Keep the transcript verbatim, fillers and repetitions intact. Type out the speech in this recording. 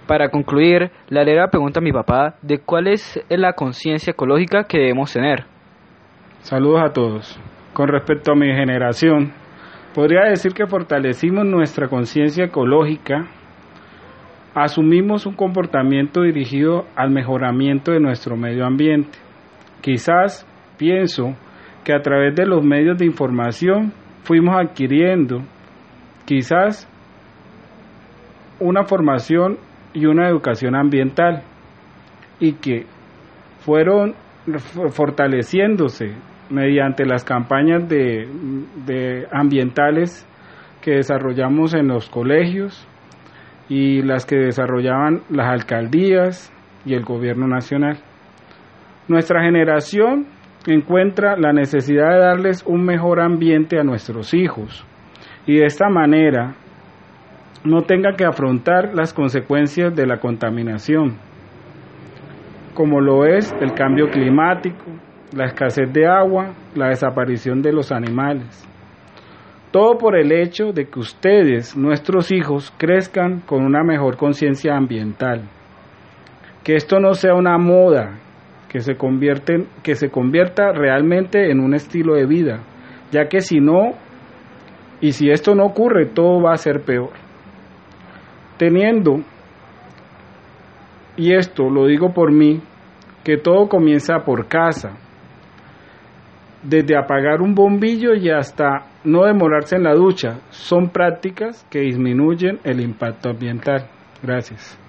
Para concluir, le haré la pregunta a mi papá de cuál es la conciencia ecológica que debemos tener. Saludos a todos. Con respecto a mi generación, podría decir que fortalecimos nuestra conciencia ecológica, asumimos un comportamiento dirigido al mejoramiento de nuestro medio ambiente. Quizás pienso que a través de los medios de información fuimos adquiriendo quizás una formación y una educación ambiental y que fueron fortaleciéndose mediante las campañas de, de ambientales que desarrollamos en los colegios y las que desarrollaban las alcaldías y el gobierno nacional. Nuestra generación encuentra la necesidad de darles un mejor ambiente a nuestros hijos y de esta manera no tenga que afrontar las consecuencias de la contaminación, como lo es el cambio climático, la escasez de agua, la desaparición de los animales. Todo por el hecho de que ustedes, nuestros hijos, crezcan con una mejor conciencia ambiental. Que esto no sea una moda, que se convierte, que se convierta realmente en un estilo de vida, ya que si no, y si esto no ocurre, todo va a ser peor. Teniendo, y esto lo digo por mí, que todo comienza por casa, desde apagar un bombillo y hasta no demorarse en la ducha, son prácticas que disminuyen el impacto ambiental. Gracias.